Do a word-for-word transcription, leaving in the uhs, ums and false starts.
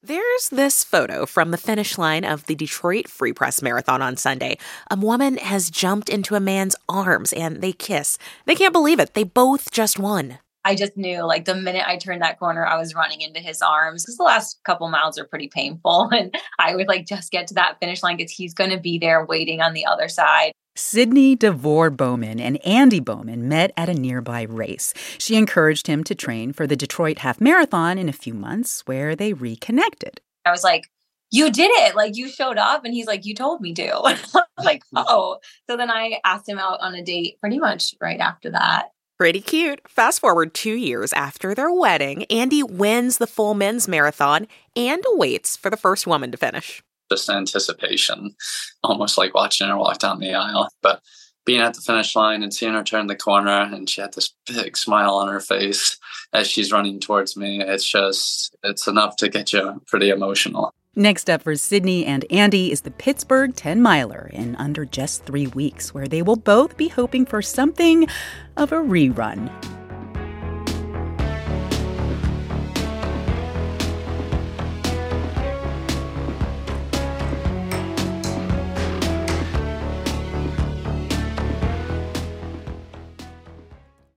There's this photo from the finish line of the Detroit Free Press Marathon on Sunday. A woman has jumped into a man's arms and they kiss. They can't believe it. They both just won. I just knew, like, the minute I turned that corner, I was running into his arms because the last couple miles are pretty painful. And I would, like, just get to that finish line because he's going to be there waiting on the other side. Sydney DeVore Bowman and Andy Bowman met at a nearby race. She encouraged him to train for the Detroit Half Marathon in a few months, where they reconnected. I was like, you did it. Like, you showed up. And he's like, you told me to. I was like, oh. So then I asked him out on a date pretty much right after that. Pretty cute. Fast forward two years after their wedding, Andy wins the full men's marathon and waits for the first woman to finish. Just anticipation, almost like watching her walk down the aisle. But being at the finish line and seeing her turn the corner, and she had this big smile on her face as she's running towards me, it's just, it's enough to get you pretty emotional. Next up for Sydney and Andy is the Pittsburgh ten-miler in under just three weeks, where they will both be hoping for something of a rerun.